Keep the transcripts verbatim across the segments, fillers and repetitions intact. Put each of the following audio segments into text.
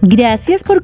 Gracias por...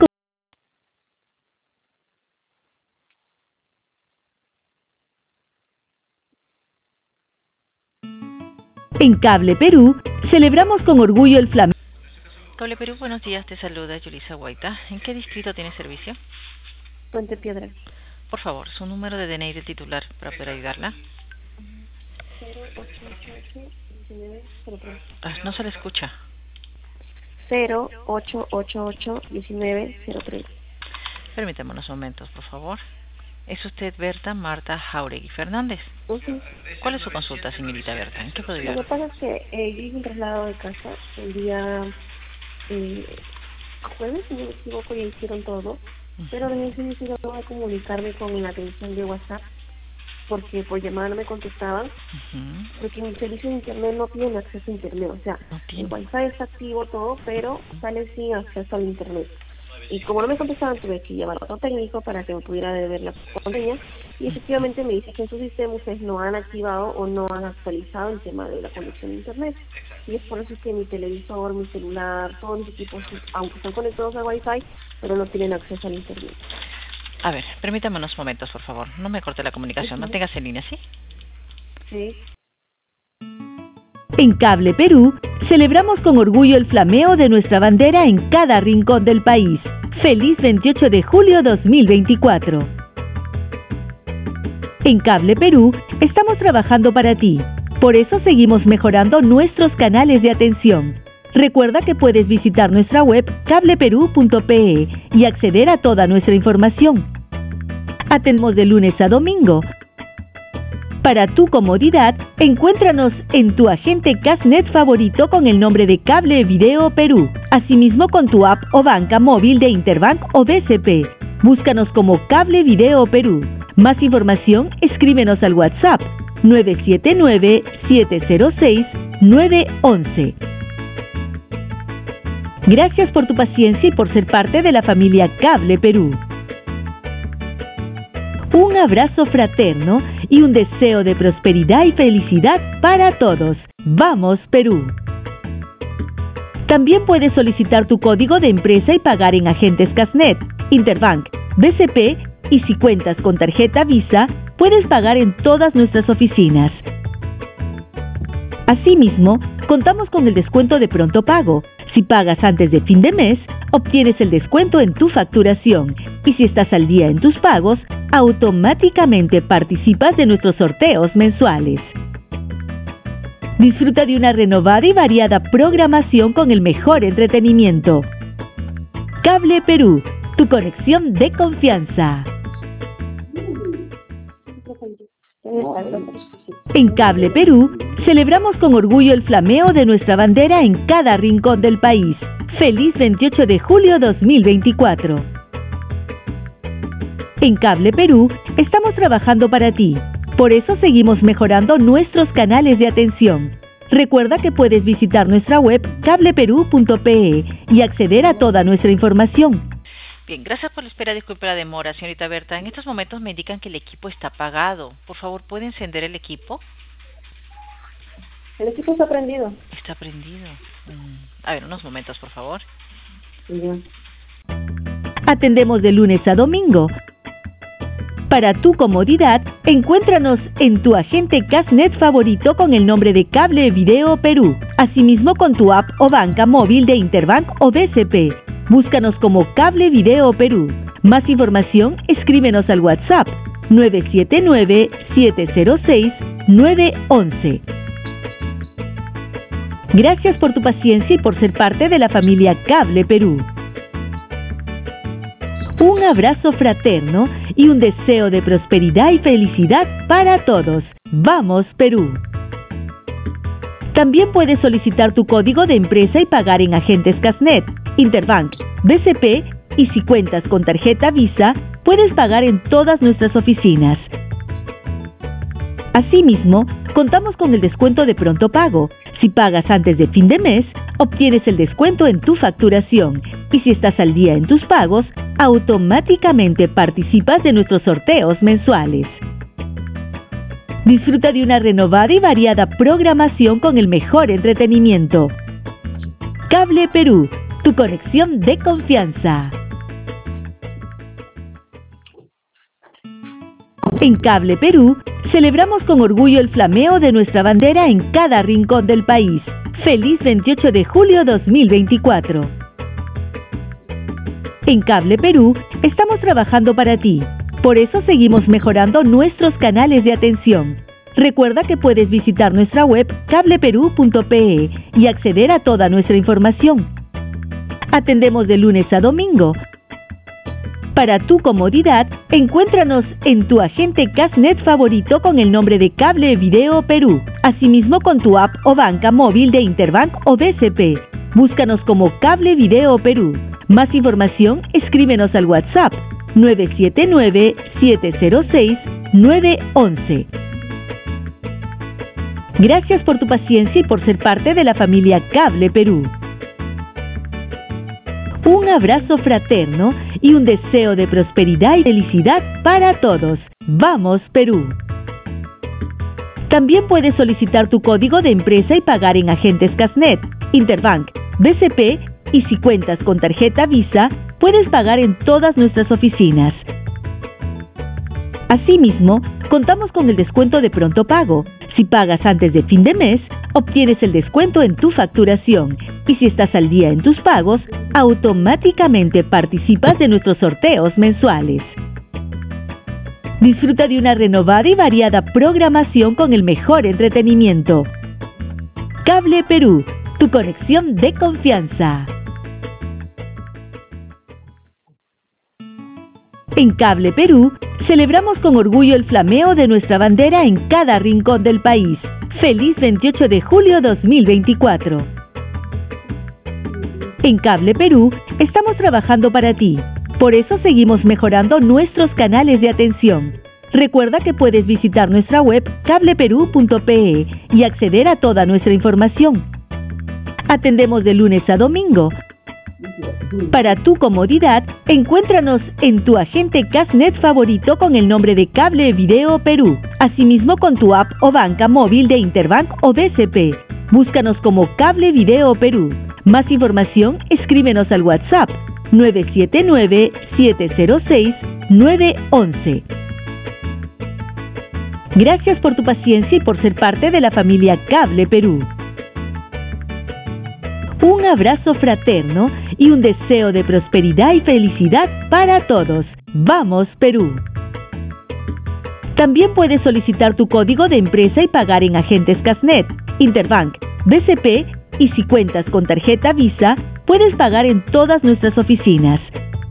En Cable Perú, celebramos con orgullo el Flamengo. Cable Perú, buenos días, te saluda Yulisa Guaita. ¿En qué distrito tiene servicio? Puente Piedra. Por favor, su número de D N I del titular para poder ayudarla. cero ocho ocho ocho diecinueve cero tres. Ah, no se le escucha. cero ocho ocho ocho diecinueve cero tres. Permítame unos momentos, por favor. ¿Es usted Berta Marta Jauregui Fernández? Uh-huh. ¿Cuál es su consulta, señorita Berta? ¿En qué puedo ayudar? Lo que pasa es que eh, yo hice un traslado de casa el día eh, jueves, si no me equivoco, ya hicieron todo, uh-huh. Pero desde ese inicio yo voy a comunicarme con la atención de WhatsApp porque por llamada no me contestaban, uh-huh. Porque mi servicio de internet no tiene acceso a internet, o sea, no el wifi está activo todo, pero sale sin acceso al internet. Y como no me contestaban, tuve que llevar a otro técnico para que me pudiera ver la contraseña. Y efectivamente me dice que en su sistema ustedes no han activado o no han actualizado el tema de la conexión a internet. Y es por eso que mi televisor, mi celular, todos mis equipos, aunque están conectados al Wi-Fi, pero no tienen acceso al internet. A ver, permítame unos momentos, por favor. No me corte la comunicación, Uh-huh. manténgase en línea, ¿sí? Sí. En Cable Perú, celebramos con orgullo el flameo de nuestra bandera en cada rincón del país. ¡Feliz veintiocho de julio dos mil veinticuatro! En Cable Perú, estamos trabajando para ti. Por eso seguimos mejorando nuestros canales de atención. Recuerda que puedes visitar nuestra web cable perú punto pe y acceder a toda nuestra información. Atendemos de lunes a domingo. Para tu comodidad, encuéntranos en tu agente Casnet favorito con el nombre de Cable Video Perú, asimismo con tu app o banca móvil de Interbank o B C P. Búscanos como Cable Video Perú. Más información, escríbenos al WhatsApp nueve siete nueve, siete cero seis, nueve uno uno. Gracias por tu paciencia y por ser parte de la familia Cable Perú. Un abrazo fraterno y un deseo de prosperidad y felicidad para todos. ¡Vamos, Perú! También puedes solicitar tu código de empresa y pagar en agentes Casnet, Interbank, B C P y si cuentas con tarjeta Visa, puedes pagar en todas nuestras oficinas. Asimismo, contamos con el descuento de pronto pago. Si pagas antes de fin de mes, obtienes el descuento en tu facturación y si estás al día en tus pagos, automáticamente participas de nuestros sorteos mensuales. Disfruta de una renovada y variada programación con el mejor entretenimiento. Cable Perú, tu conexión de confianza. En Cable Perú, celebramos con orgullo el flameo de nuestra bandera en cada rincón del país. ¡Feliz veintiocho de julio dos mil veinticuatro! En Cable Perú, estamos trabajando para ti. Por eso seguimos mejorando nuestros canales de atención. Recuerda que puedes visitar nuestra web cable perú punto pe y acceder a toda nuestra información. Bien, gracias por la espera. Disculpe la demora, señorita Berta. En estos momentos me indican que el equipo está apagado. Por favor, ¿puede encender el equipo? El equipo está prendido. Está prendido. Mm. A ver, unos momentos, por favor. Sí. Atendemos de lunes a domingo. Para tu comodidad, encuéntranos en tu agente Casnet favorito con el nombre de Cable Video Perú, asimismo con tu app o banca móvil de Interbank o B C P. Búscanos como Cable Video Perú. Más información, escríbenos al WhatsApp nueve siete nueve, siete cero seis, nueve uno uno. Gracias por tu paciencia y por ser parte de la familia Cable Perú. Un abrazo fraterno y un deseo de prosperidad y felicidad para todos. ¡Vamos, Perú! También puedes solicitar tu código de empresa y pagar en agentes Casnet, Interbank, B C P y si cuentas con tarjeta Visa, puedes pagar en todas nuestras oficinas. Asimismo, contamos con el descuento de pronto pago. Si pagas antes de fin de mes, obtienes el descuento en tu facturación y si estás al día en tus pagos, automáticamente participas de nuestros sorteos mensuales. Disfruta de una renovada y variada programación con el mejor entretenimiento. Cable Perú, tu conexión de confianza. En Cable Perú, celebramos con orgullo el flameo de nuestra bandera en cada rincón del país. ¡Feliz veintiocho de julio dos mil veinticuatro! En Cable Perú, estamos trabajando para ti. Por eso seguimos mejorando nuestros canales de atención. Recuerda que puedes visitar nuestra web cable perú punto pe y acceder a toda nuestra información. Atendemos de lunes a domingo. Para tu comodidad, encuéntranos en tu agente Casnet favorito con el nombre de Cable Video Perú. Asimismo con tu app o banca móvil de Interbank o B C P. Búscanos como Cable Video Perú. Más información, escríbenos al WhatsApp nueve siete nueve, siete cero seis, nueve uno uno. Gracias por tu paciencia y por ser parte de la familia Cable Perú. Un abrazo fraterno y un deseo de prosperidad y felicidad para todos. ¡Vamos, Perú! También puedes solicitar tu código de empresa y pagar en agentes Casnet, Interbank, B C P y si cuentas con tarjeta Visa, puedes pagar en todas nuestras oficinas. Asimismo, contamos con el descuento de pronto pago. Si pagas antes de fin de mes, obtienes el descuento en tu facturación. Y si estás al día en tus pagos, automáticamente participas de nuestros sorteos mensuales. Disfruta de una renovada y variada programación con el mejor entretenimiento. Cable Perú, tu conexión de confianza. En Cable Perú, celebramos con orgullo el flameo de nuestra bandera en cada rincón del país. ¡Feliz veintiocho de julio dos mil veinticuatro! En Cable Perú, estamos trabajando para ti. Por eso seguimos mejorando nuestros canales de atención. Recuerda que puedes visitar nuestra web cable perú punto pe y acceder a toda nuestra información. Atendemos de lunes a domingo. Para tu comodidad, encuéntranos en tu agente Casnet favorito con el nombre de Cable Video Perú. Asimismo con tu app o banca móvil de Interbank o B C P. Búscanos como Cable Video Perú. Más información, escríbenos al WhatsApp nueve siete nueve, siete cero seis, nueve uno uno. Gracias por tu paciencia y por ser parte de la familia Cable Perú. Un abrazo fraterno y un deseo de prosperidad y felicidad para todos. ¡Vamos, Perú! También puedes solicitar tu código de empresa y pagar en agentes Casnet, Interbank, B C P y si cuentas con tarjeta Visa, puedes pagar en todas nuestras oficinas.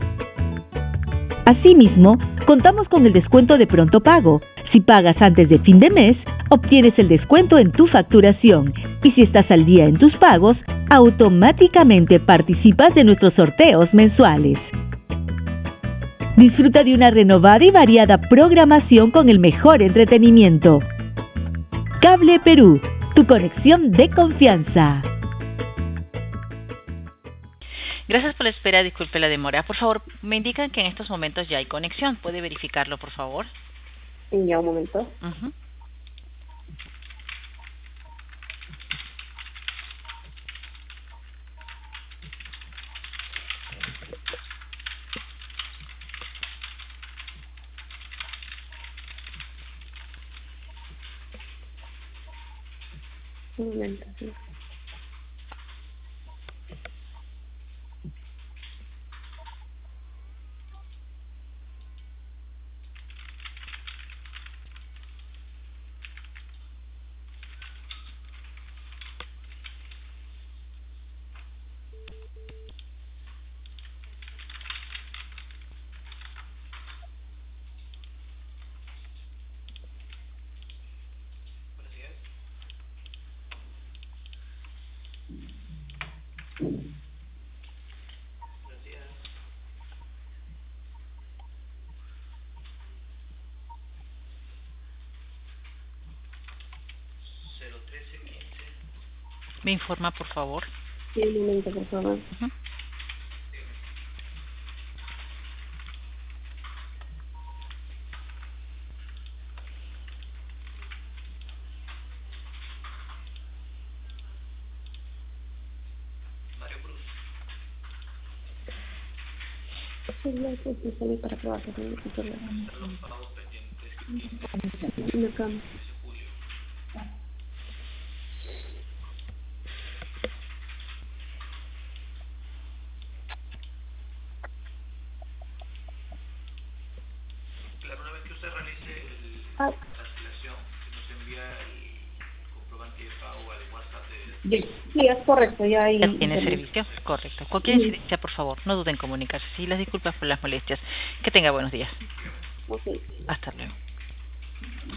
Asimismo, contamos con el descuento de pronto pago. Si pagas antes de fin de mes, obtienes el descuento en tu facturación. Y si estás al día en tus pagos, automáticamente participas de nuestros sorteos mensuales. Disfruta de una renovada y variada programación con el mejor entretenimiento. Cable Perú, tu conexión de confianza. Gracias por la espera, disculpe la demora. Por favor, me indican que en estos momentos ya hay conexión. ¿Puede verificarlo, por favor? Ya, un momento. Uh-huh. Un momento, sí. ¿Me informa, por favor? Sí, un momento, por favor. Uh-huh. Sería que se sale para trabajar en el equipo de la cama. Claro, una vez que usted realice el, Ah, la cancelación, nos envía el comprobante de pago al WhatsApp de... sí, sí, es correcto, ya hay ¿Ya tiene servicio. servicio? Correcto. Cualquier Sí, incidencia, por favor, no duden en comunicarse. Sí, las disculpas por las molestias. Que tenga buenos días. ok. Hasta luego.